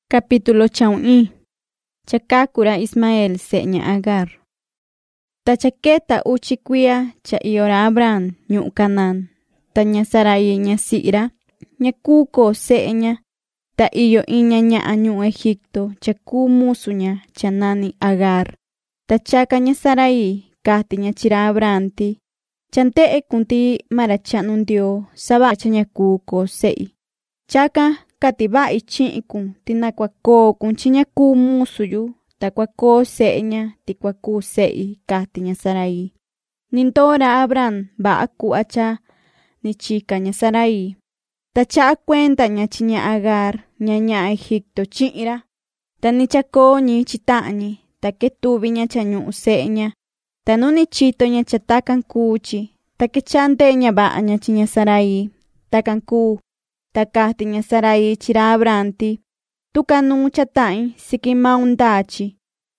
Capítulo chau'i. Chakakura Ismael seña Agar. Tachaketa uchikuia cha iora Abraham ñu Canaán. Taña Sarai ña Sira. Ña kuko seña. Ta iyo iña ña ñu Egipto. Chaku musuña chanani Agar. Tachaka ña Sarai kati ña chira Abrahamti. Chante kunti marachanun dio. Saba chaña kuko sei. Chaka katiba ichikun tinakwa ko kun chiña ku musuyu takwa ko seña tikwa ku sei kati ña Sarai. Nintora Abraham ba aku acha ni chica ña Sarai. Tacha cuenta ña chiña Agar ña Egipto chira. Tani chako ñi chitañi taketubi ña chañu seña. Tanuni chito ña chatakan kuchi takechante ña ba ña chiña Sarai. Takan ku takati ña Sarai chira Abrahamti. Tukanu chatai siki maundachi.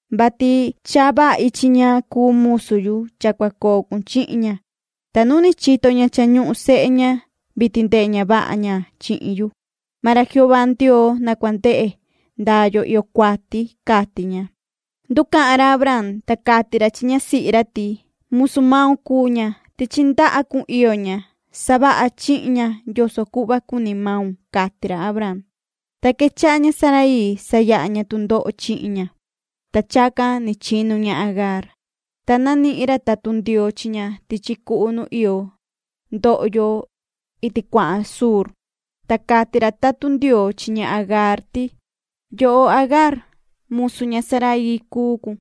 Bati chaba ichiña ku musuyu chakwa ko kunchiña. Tanuni chito ña chañu seña bitinde ña ba ña chiñu. Mara Jehová ndio nakwante dayo iyo kwati kati ña. Dukara Abraham takatira chiña sirati. Musumau kuña tichinda akun iyo ña. Saba achiña yoso kuba kuni maun katira Abraham. Takechaña Sarai sayaña tundo chiña. Tachaka ni chinu ña Agar. Tanani ira tatundio chiña tichikunu iyo. Doyo itikwa sur. Takatira tatundio chiña Agar ti. Yo Agar musuña Sarai kuku.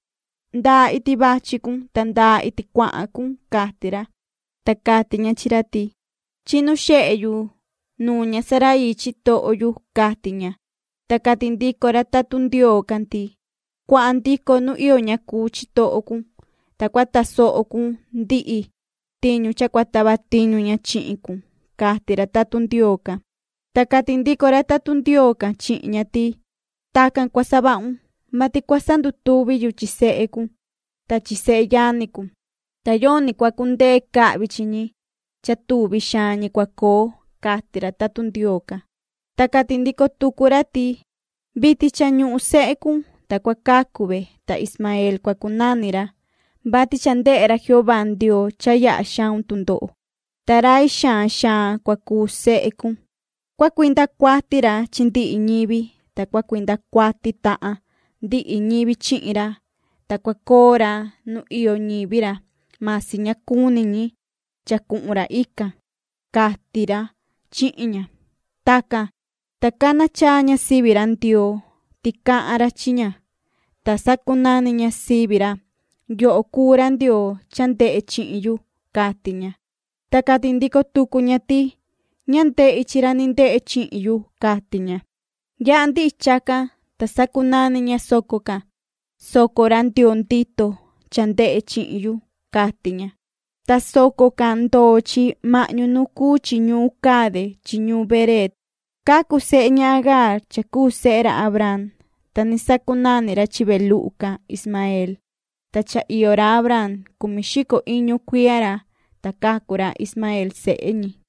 Da itibachikun tanda itikwa kun katira. Takati ña chirati. Chinu she'yu nuña Sarai chito'yu katiña. Takatindikora tatundio kanti. Kuandiko nu iyo ña ku chito'okun. Takwata so'okun ndi'i. Tiñu chakwataba tiñu ña chi'ikun. Katira tatundioka. Takatindikora tatundioka chi'ña ti. Takan kwasabaun. Mati kwasandu tubi yu chise'ekun. Tachise yanikun. Tayoni kwakunde kabichiñi. Chatubi shani kwako katira tatundioka. Takatindiko tukurati. Biti chanyu se'ekun. Takwakakube ta Ismael kwakunanira. Bati chandeera Jehová ndio chaya shan tundo. Tarai shan kwaku se'ekun. Kwakuinda kwatira chindi iñibi. Takwakuinda kwati taa. Di iñibi chi'ira. Takwakora nu iyo ñibira. Masiña kuniñi. Chakunra ika. Katira chiña. Taka. Takana chaña sibira ndio. Tikaara chiña. Tasakunani ña sibira. Yo okura ndio chante chiñu katiña. Takatindiko tukuña ti. Ñante ichirani nde chiñu katiña. Ya andi ichaka. Tasakunani ña sokoka. Sokora ndio ndito chante chiñu katiña. Tasoko kanto chi mañu nuku chiñu kade chiñu beret. Kaku seña Agar chaku sera Abraham. Tanisakunanira chibeluka Ismael. Tacha iora Abraham kumishiko iñu kuiara takakura Ismael señi.